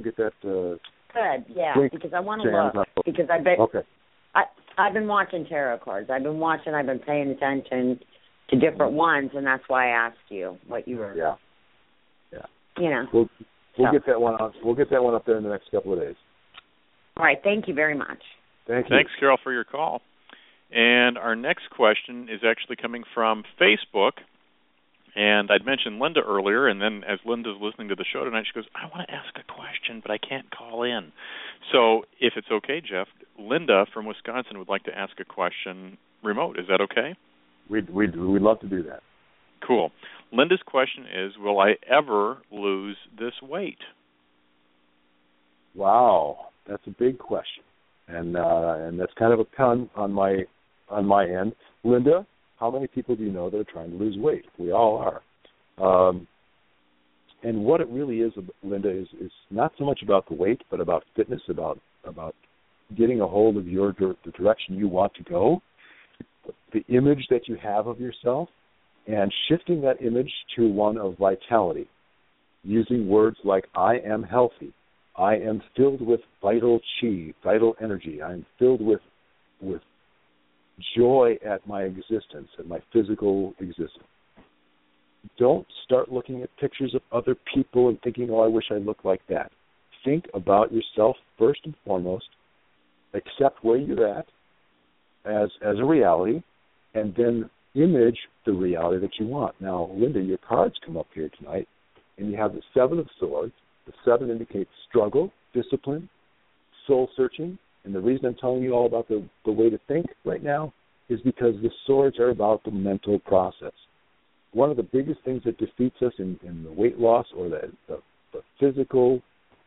Good, yeah, because I want to look. Because I've been watching tarot cards. I've been paying attention to different ones, and that's why I asked you what you were. Yeah. You know. We'll get that one up. We'll get that one up there in the next couple of days. All right. Thank you very much. Thank you. Thanks, Carol, for your call. And our next question is actually coming from Facebook. And I'd mentioned Linda earlier, and then as Linda's listening to the show tonight, she goes, I want to ask a question, but I can't call in. So if it's okay, Jeff, Linda from Wisconsin would like to ask a question remote. Is that okay? We'd love to do that. Cool. Linda's question is, will I ever lose this weight? Wow, that's a big question. And that's kind of a pun on my end. Linda, how many people do you know that are trying to lose weight? We all are. And what it really is, Linda, is not so much about the weight, but about fitness, about getting a hold of the direction you want to go, the image that you have of yourself, and shifting that image to one of vitality, using words like, I am healthy, I am filled with vital chi, vital energy, I am filled with joy at my existence, at my physical existence. Don't start looking at pictures of other people and thinking, oh, I wish I looked like that. Think about yourself first and foremost, accept where you're at as a reality, and then image the reality that you want. Now, Linda, your cards come up here tonight, and you have the Seven of Swords. The Seven indicates struggle, discipline, soul-searching. And the reason I'm telling you all about the way to think right now is because the swords are about the mental process. One of the biggest things that defeats us in the weight loss or the physical,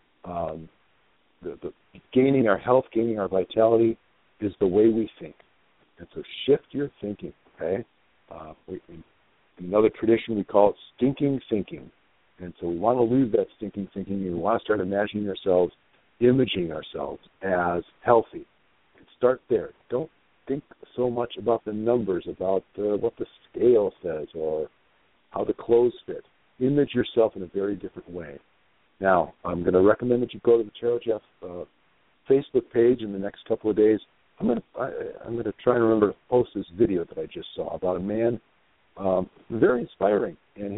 the gaining our health, gaining our vitality, is the way we think. And so shift your thinking, okay? In another tradition, we call it stinking thinking. And so we want to lose that stinking thinking, and we want to start imagining ourselves, imaging ourselves as healthy. And start there. Don't think so much about the numbers, about what the scale says or how the clothes fit. Image yourself in a very different way. Now, I'm going to recommend that you go to the Tarot Jeff Facebook page in the next couple of days. I'm going to try and remember to post this video that I just saw about a man, very inspiring, and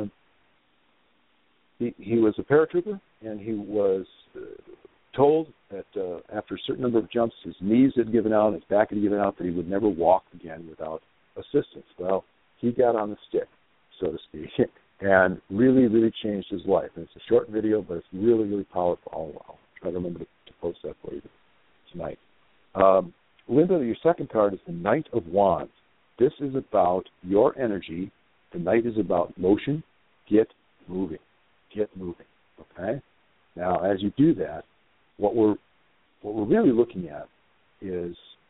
he was a paratrooper, and he was told that after a certain number of jumps, his knees had given out, his back had given out, that he would never walk again without assistance. Well, he got on the stick, so to speak, and really, really changed his life. And it's a short video, but it's really, really powerful. I'll try to remember to post that for you tonight. Linda, your second card is the Knight of Wands. This is about your energy. The Knight is about motion. Get moving. Get moving. Okay? Now, as you do that, what we're really looking at is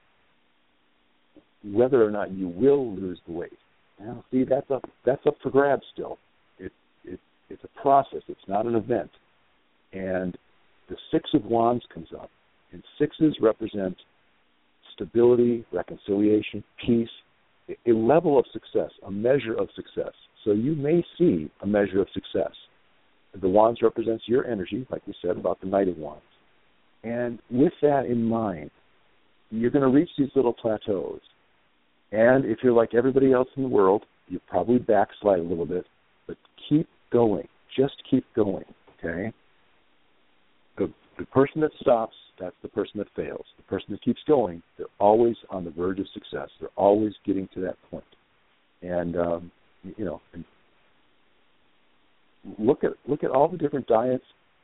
whether or not you will lose the weight. Now, see, that's up for grabs still. It's a process. It's not an event. And the Six of Wands comes up, and sixes represent stability, reconciliation, peace, a level of success, a measure of success. So you may see a measure of success. The Wands represents your energy, like we said about the Knight of Wands. And with that in mind, you're going to reach these little plateaus. And if you're like everybody else in the world, you probably backslide a little bit, but keep going. Just keep going, okay? The person that stops, that's the person that fails. The person that keeps going, they're always on the verge of success. They're always getting to that point. And, and look at all the different diets.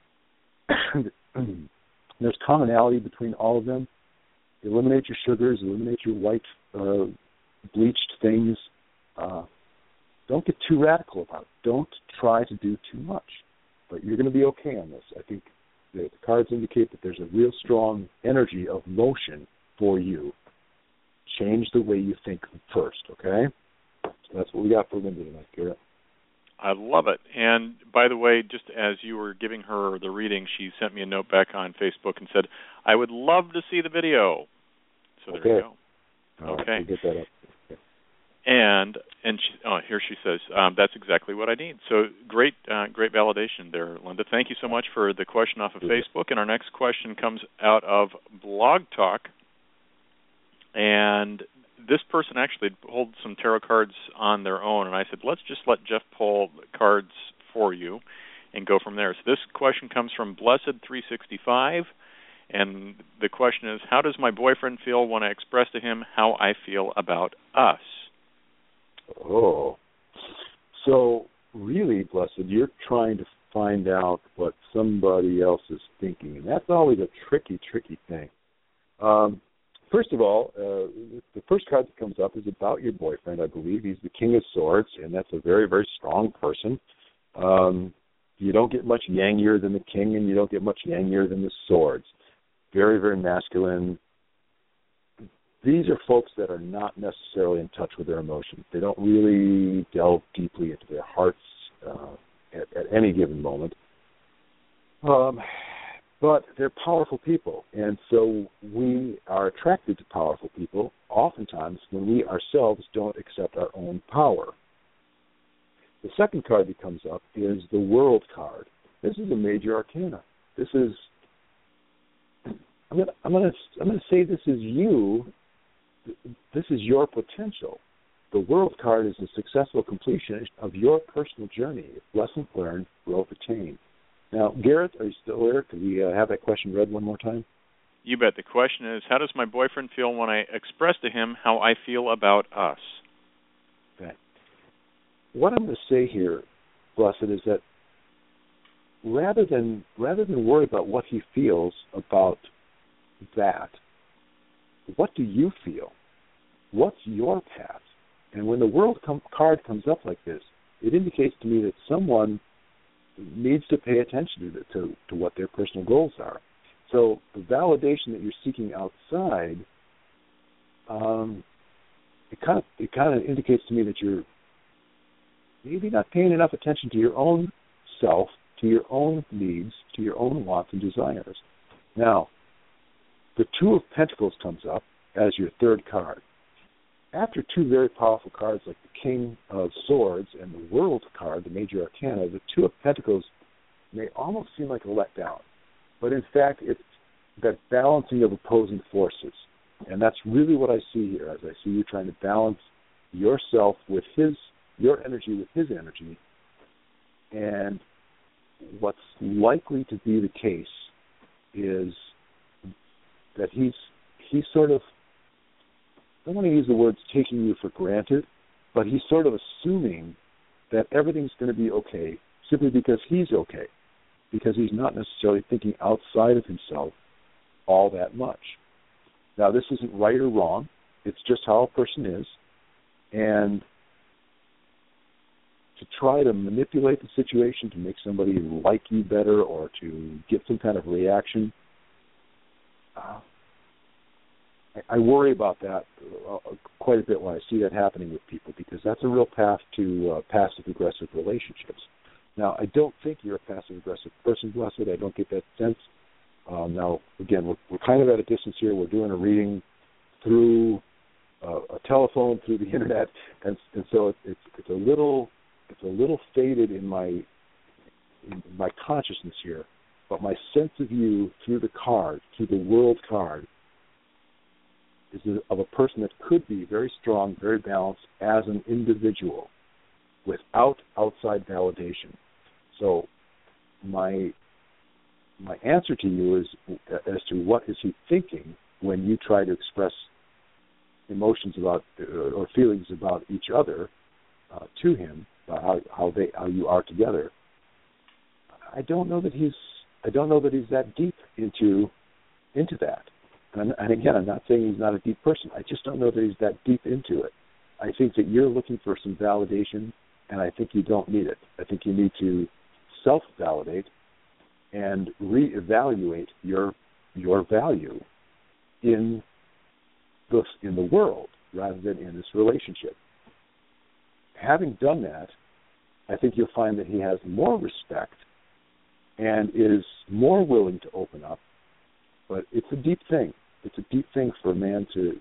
There's commonality between all of them. Eliminate your sugars, eliminate your white bleached things. Don't get too radical about it. Don't try to do too much. But you're going to be okay on this. I think the cards indicate that there's a real strong energy of motion for you. Change the way you think first, okay? So that's what we got for Linda tonight, Garrett. I love it. And by the way, just as you were giving her the reading, she sent me a note back on Facebook and said, I would love to see the video. So there you go. Okay. We'll get that up. Okay. And here she says, that's exactly what I need. So great validation there, Linda. Thank you so much for the question off of Facebook. And our next question comes out of Blog Talk. And this person actually holds some tarot cards on their own. And I said, let's just let Jeff pull cards for you and go from there. So this question comes from Blessed365. And the question is, how does my boyfriend feel when I express to him how I feel about us? Oh. So, really, Blessed, you're trying to find out what somebody else is thinking. And that's always a tricky thing. First of all, the first card that comes up is about your boyfriend, I believe. He's the King of Swords, and that's a very, very strong person. You don't get much yangier than the King, and you don't get much yangier than the Swords. Very, very masculine. These are folks that are not necessarily in touch with their emotions. They don't really delve deeply into their hearts at any given moment. But they're powerful people, and so we are attracted to powerful people oftentimes when we ourselves don't accept our own power. The second card that comes up is the World card. This is a major arcana. This is, I'm going to say this is you. This is your potential. The World card is a successful completion of your personal journey. Lessons learned, growth attained. Now, Garrett, are you still there? Could we have that question read one more time? You bet. The question is, how does my boyfriend feel when I express to him how I feel about us? Okay. What I'm going to say here, Blessed, is that rather than worry about what he feels about that, what do you feel? What's your path? And when the World card comes up like this, it indicates to me that someone needs to pay attention to what their personal goals are. So the validation that you're seeking outside, it kind of indicates to me that you're maybe not paying enough attention to your own self, to your own needs, to your own wants and desires. Now, the Two of Pentacles comes up as your third card. After two very powerful cards like the King of Swords and the World card, the Major Arcana, the Two of Pentacles may almost seem like a letdown. But in fact, it's that balancing of opposing forces. And that's really what I see here, as I see you trying to balance yourself with your energy with his energy. And what's likely to be the case is that he's sort of, I don't want to use the words taking you for granted, but he's sort of assuming that everything's going to be okay simply because he's okay, because he's not necessarily thinking outside of himself all that much. Now, this isn't right or wrong. It's just how a person is. And to try to manipulate the situation to make somebody like you better or to get some kind of reaction, I worry about that quite a bit when I see that happening with people, because that's a real path to passive-aggressive relationships. Now, I don't think you're a passive-aggressive person, Blessed. I don't get that sense. Now, again, we're kind of at a distance here. We're doing a reading through a telephone, through the internet, and so it's a little faded in my consciousness here. But my sense of you through the card, through the world card, is of a person that could be very strong, very balanced as an individual without outside validation. So my answer to you is as to what is he thinking when you try to express emotions about or feelings about each other to him, how you are together. I don't know that he's that deep into that. And again, I'm not saying he's not a deep person. I just don't know that he's that deep into it. I think that you're looking for some validation, and I think you don't need it. I think you need to self-validate and reevaluate your value in the world rather than in this relationship. Having done that, I think you'll find that he has more respect and is more willing to open up. But it's a deep thing. It's a deep thing for a man to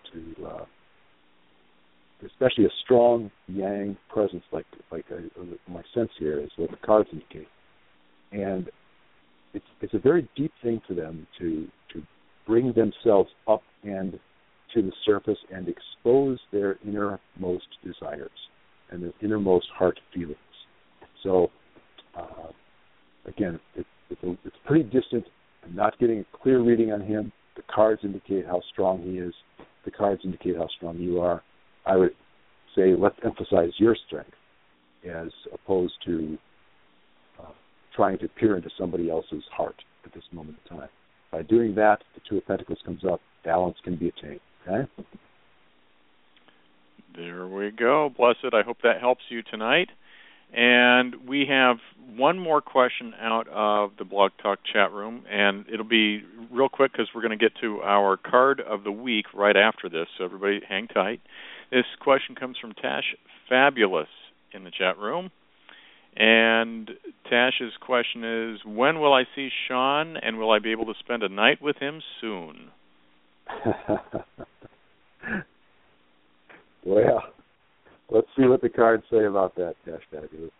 especially a strong yang presence like my sense here is what the cards indicate. And it's a very deep thing for them to bring themselves up and to the surface and expose their innermost desires and their innermost heart feelings. So, again, it's pretty distant. I'm not getting a clear reading on him. The cards indicate how strong he is. The cards indicate how strong you are. I would say let's emphasize your strength as opposed to trying to peer into somebody else's heart at this moment in time. By doing that, the Two of Pentacles comes up. Balance can be attained. Okay? There we go. Blessed. I hope that helps you tonight. And we have one more question out of the Blog Talk chat room, and it'll be real quick because we're going to get to our card of the week right after this, so everybody hang tight. This question comes from Tash Fabulous in the chat room, and Tash's question is, when will I see Sean, and will I be able to spend a night with him soon? Well, let's see what the cards say about that, Tash Fabulous.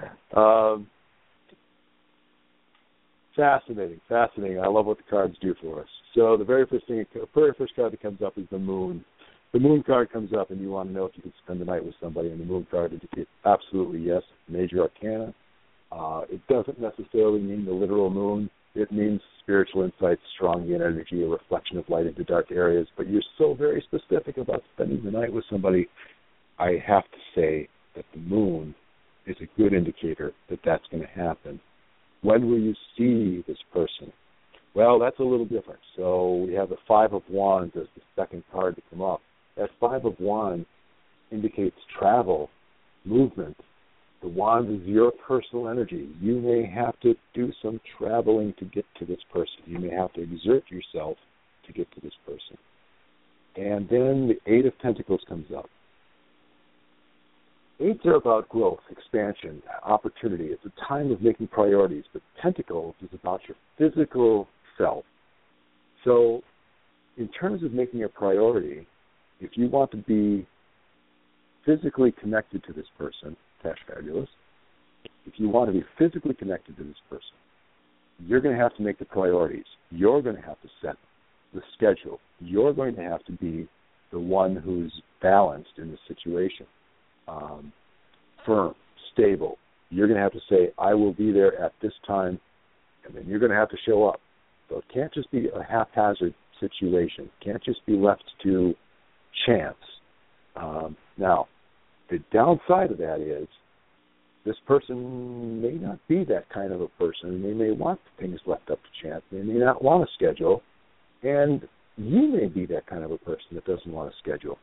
Fascinating. I love what the cards do for us. So the very first card that comes up is the Moon. The Moon card comes up, and you want to know if you can spend the night with somebody, and the Moon card indicates absolutely yes, major arcana. It doesn't necessarily mean the literal moon. It means spiritual insights, strong yin energy, a reflection of light into dark areas. But you're so very specific about spending the night with somebody, I have to say that the moon is a good indicator that that's going to happen. When will you see this person? Well, that's a little different. So we have the Five of Wands as the second card to come up. That Five of Wands indicates travel, movement. The Wand is your personal energy. You may have to do some traveling to get to this person. You may have to exert yourself to get to this person. And then the Eight of Pentacles comes up. Eights are about growth, expansion, opportunity. It's a time of making priorities. But Pentacles is about your physical self. So in terms of making a priority, if you want to be physically connected to this person, Tash Fabulous, if you want to be physically connected to this person, you're going to have to make the priorities. You're going to have to set the schedule. You're going to have to be the one who's balanced in the situation. Firm, stable. You're going to have to say, I will be there at this time, and then you're going to have to show up. So it can't just be a haphazard situation. It can't just be left to chance. Now, the downside of that is this person may not be that kind of a person. They may want things left up to chance. They may not want a schedule. And you may be that kind of a person that doesn't want a schedule.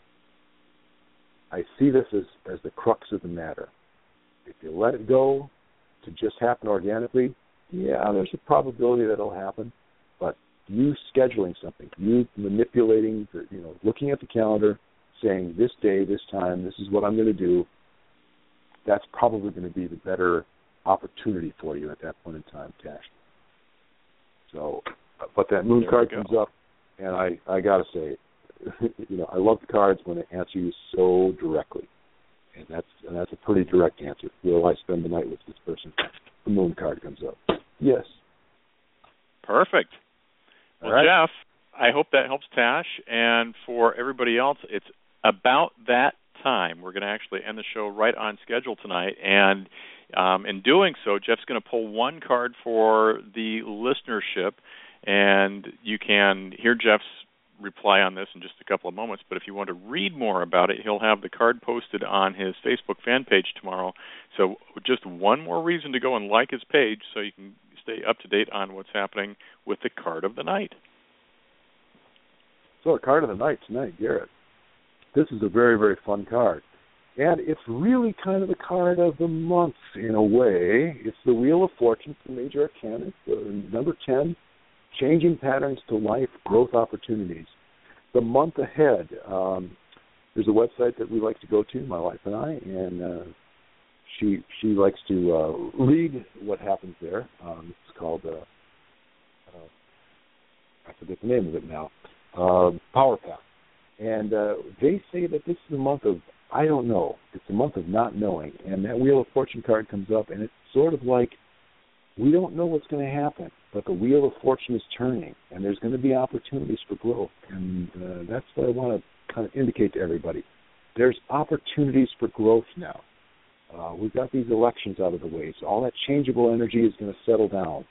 I see this as the crux of the matter. If you let it go to just happen organically, yeah, there's a probability that it'll happen. But you scheduling something, you manipulating, looking at the calendar, saying this day, this time, this is what I'm going to do, that's probably going to be the better opportunity for you at that point in time, Tash. So But that moon card comes up, and I got to say, I love the cards when they answer you so directly. And that's a pretty direct answer. Will I spend the night with this person? The moon card comes up. Yes. Perfect. Well, right. Jeff, I hope that helps Tash. And for everybody else, it's about that time. We're going to actually end the show right on schedule tonight. And in doing so, Jeff's going to pull one card for the listenership. And you can hear Jeff's reply on this in just a couple of moments, but if you want to read more about it, he'll have the card posted on his Facebook fan page tomorrow. So just one more reason to go and like his page so you can stay up to date on what's happening with the card of the night. So a card of the night tonight, Garrett. This is a very, very fun card. And it's really kind of the card of the month in a way. It's the Wheel of Fortune for Major Arcana, number 10. Changing patterns to life, growth opportunities. The month ahead, there's a website that we like to go to, my wife and I, and she likes to read what happens there. It's called, I forget the name of it now, Power Path. And they say that this is a month of, I don't know, it's a month of not knowing. And that Wheel of Fortune card comes up, and it's sort of like, we don't know what's going to happen, but the Wheel of Fortune is turning, and there's going to be opportunities for growth. And that's what I want to kind of indicate to everybody. There's opportunities for growth now. We've got these elections out of the way, so all that changeable energy is going to settle down.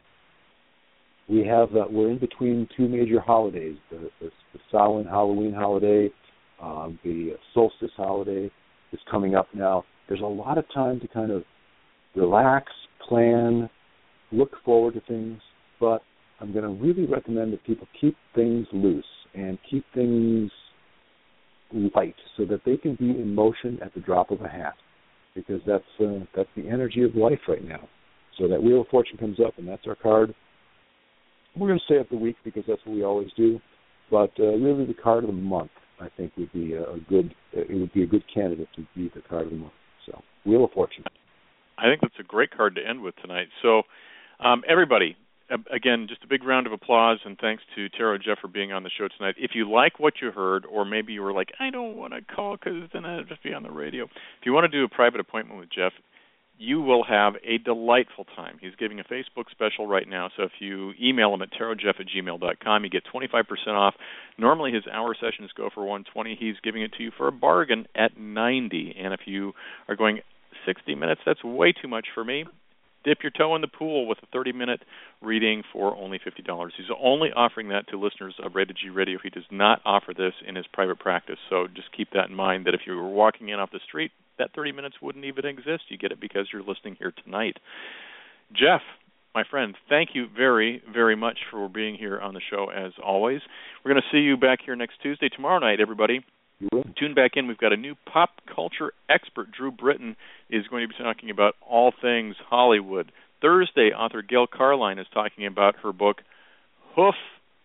We're in between two major holidays, the Samhain Halloween holiday, the solstice holiday is coming up now. There's a lot of time to kind of relax, plan, look forward to things, but I'm going to really recommend that people keep things loose and keep things light so that they can be in motion at the drop of a hat, because that's the energy of life right now. So that Wheel of Fortune comes up, and that's our card. We're going to stay up the week because that's what we always do, but really the card of the month, I think, would be a good candidate to be the card of the month. So Wheel of Fortune. I think that's a great card to end with tonight. So everybody, again, just a big round of applause, and thanks to Tara and Jeff for being on the show tonight. If you like what you heard, or maybe you were like, I don't want to call because then I'll just be on the radio. If you want to do a private appointment with Jeff, you will have a delightful time. He's giving a Facebook special right now, so if you email him at tarotjeff@gmail.com, you get 25% off. Normally his hour sessions go for $120. He's giving it to you for a bargain at $90. And if you are going 60 minutes, that's way too much for me. Dip your toe in the pool with a 30-minute reading for only $50. He's only offering that to listeners of Rated G Radio. He does not offer this in his private practice, so just keep that in mind, that if you were walking in off the street, that 30 minutes wouldn't even exist. You get it because you're listening here tonight. Jeff, my friend, thank you very, very much for being here on the show, as always. We're going to see you back here next Tuesday. Tomorrow night, everybody, tune back in. We've got a new pop culture expert. Drew Britton is going to be talking about all things Hollywood. Thursday, author Gail Carline is talking about her book, Hoof.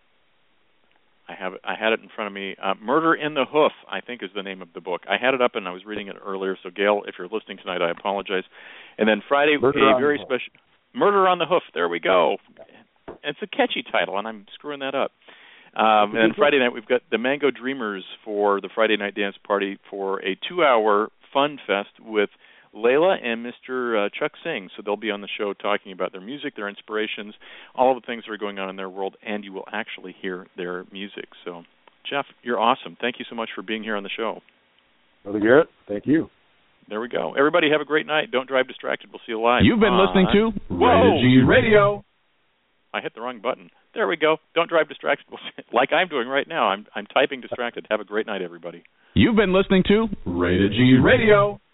I had it in front of me. Murder in the Hoof, I think, is the name of the book. I had it up and I was reading it earlier. So, Gail, if you're listening tonight, I apologize. And then Friday, a very special Murder on the Hoof. There we go. It's a catchy title, and I'm screwing that up. And then Friday night, we've got the Mango Dreamers for the Friday night dance party for a 2-hour fun fest with Layla and Mr. Chuck Singh. So they'll be on the show talking about their music, their inspirations, all of the things that are going on in their world, and you will actually hear their music. So, Jeff, you're awesome. Thank you so much for being here on the show. Brother Garrett, thank you. There we go. Everybody have a great night. Don't drive distracted. We'll see you live. You've been listening to Rated G Radio. I hit the wrong button. There we go. Don't drive distracted. Like I'm doing right now. I'm typing distracted. Have a great night, everybody. You've been listening to Rated G Radio.